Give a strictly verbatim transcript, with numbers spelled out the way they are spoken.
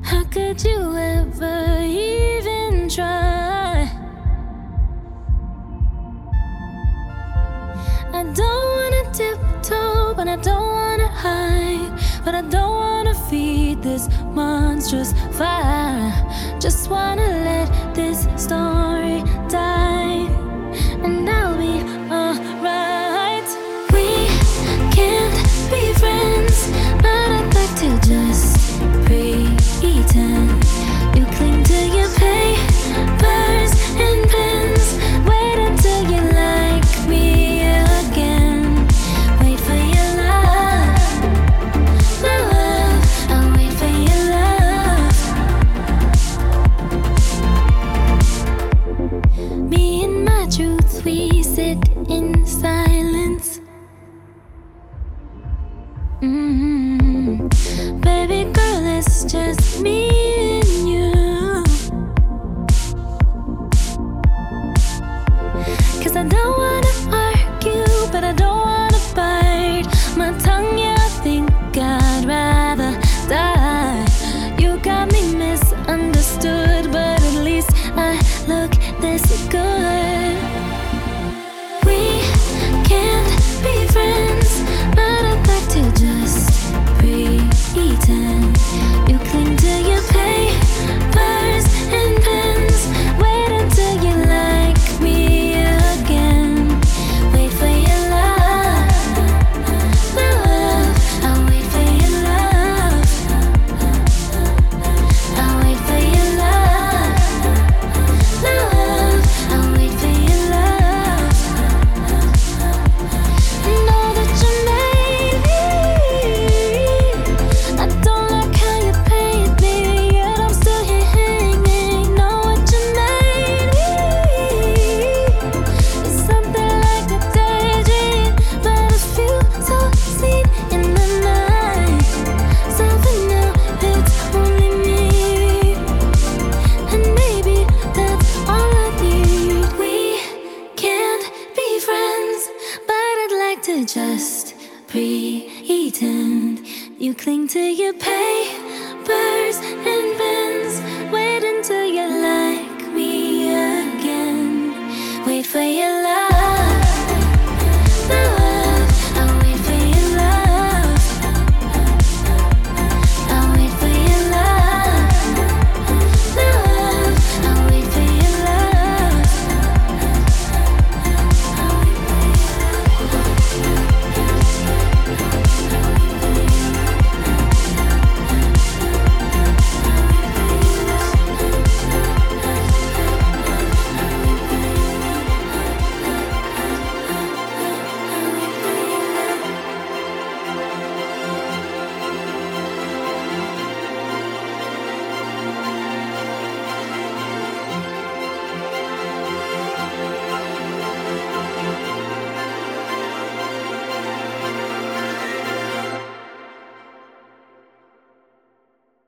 How could you ever even try? I don't wanna tiptoe, but I don't wanna hide. But I don't wanna feed this monstrous fire. Just wanna let this story die, and I'll be alright. We can't be friends, but I'd like to just pretend. You cling to your papers and pens. Wait until you like me again. Wait for your love, my love. I'll wait for your love. Me and my truth, we sit in silence. Mm-hmm. Baby girl, it's just me